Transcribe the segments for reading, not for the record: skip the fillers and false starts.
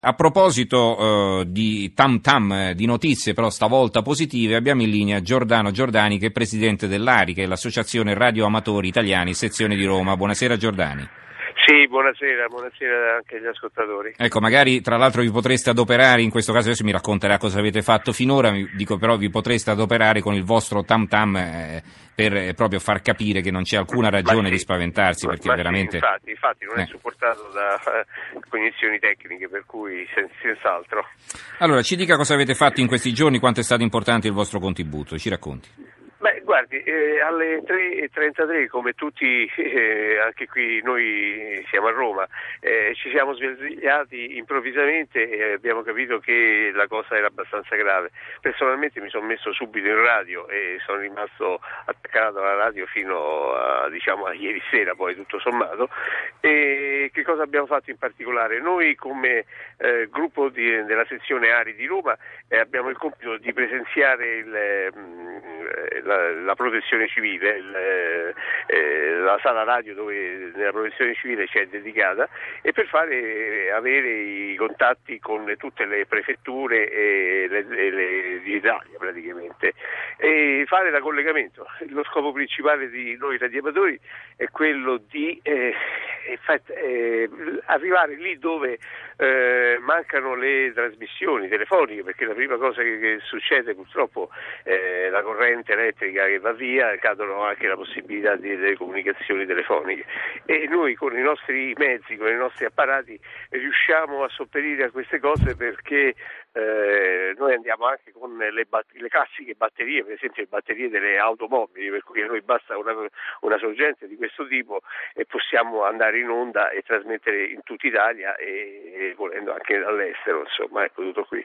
A proposito di tam tam, di notizie però stavolta positive, abbiamo in linea Giordano Giordani, che è presidente dell'ARI, che è l'Associazione Radio Amatori Italiani, sezione di Roma. Buonasera Giordani. Sì, buonasera anche agli ascoltatori. Ecco, magari tra l'altro vi potreste adoperare, in questo caso adesso mi racconterà cosa avete fatto finora, dico però vi potreste adoperare con il vostro tam tam per proprio far capire che non c'è alcuna ragione di spaventarsi, perché veramente... Sì, infatti non è supportato da cognizioni tecniche, per cui senz'altro. Allora, ci dica cosa avete fatto in questi giorni, quanto è stato importante il vostro contributo, ci racconti. Beh, guardi, alle 3:33, come tutti, anche qui noi siamo a Roma, ci siamo svegliati improvvisamente e abbiamo capito che la cosa era abbastanza grave. Personalmente mi sono messo subito in radio e sono rimasto attaccato alla radio fino a ieri sera, poi tutto sommato. E che cosa abbiamo fatto in particolare? Noi come gruppo della sezione ARI di Roma abbiamo il compito di presenziare la protezione civile, la sala radio dove la protezione civile ci è dedicata, e per avere i contatti con tutte le prefetture di Italia praticamente, e fare da collegamento. Lo scopo principale di noi radioamatori è quello di arrivare lì dove mancano le trasmissioni telefoniche, perché la prima cosa che succede purtroppo è la corrente elettrica che va via, cadono anche la possibilità delle comunicazioni telefoniche, e noi con i nostri mezzi, con i nostri apparati riusciamo a sopperire a queste cose, perché noi andiamo anche con le classiche batterie, per esempio le batterie delle automobili, per cui a noi basta una sorgente di questo tipo e possiamo andare in onda e trasmettere in tutta Italia e volendo anche dall'estero, insomma, ecco, tutto qui.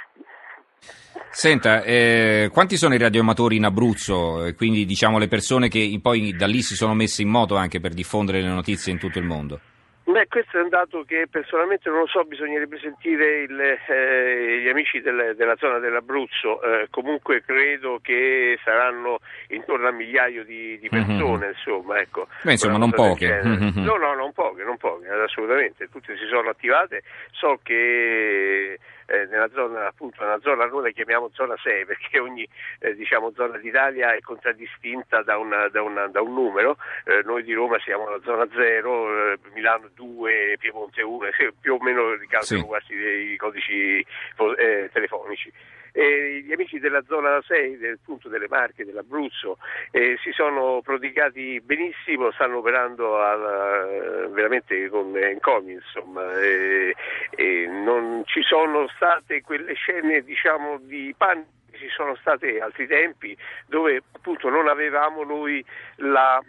Senta, quanti sono i radioamatori in Abruzzo, quindi diciamo le persone che poi da lì si sono messe in moto anche per diffondere le notizie in tutto il mondo? Beh, questo è un dato che personalmente non lo so, bisognerebbe sentire gli amici della zona dell'Abruzzo, comunque credo che saranno intorno a migliaio di persone, insomma, ecco. Beh, insomma, non poche. No, non poche, assolutamente, tutte si sono attivate. So che nella zona noi la chiamiamo zona 6, perché ogni zona d'Italia è contraddistinta da un numero. Noi di Roma siamo alla zona 0, Milano 2, Piemonte 1, più o meno ricalcano quasi i codici telefonici. Gli amici della zona 6, del punto delle Marche, dell'Abruzzo, si sono prodigati benissimo, stanno operando veramente con encomi, insomma, non ci sono state quelle scene di panico. Ci sono stati altri tempi dove appunto non avevamo noi la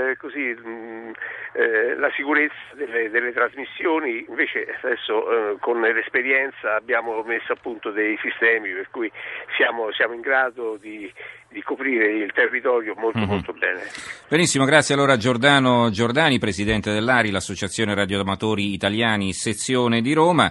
sicurezza delle trasmissioni, invece adesso con l'esperienza abbiamo messo a punto dei sistemi per cui siamo in grado di coprire il territorio molto bene. Benissimo, grazie allora Giordano Giordani, presidente dell'ARI, l'Associazione Radioamatori Italiani, sezione di Roma.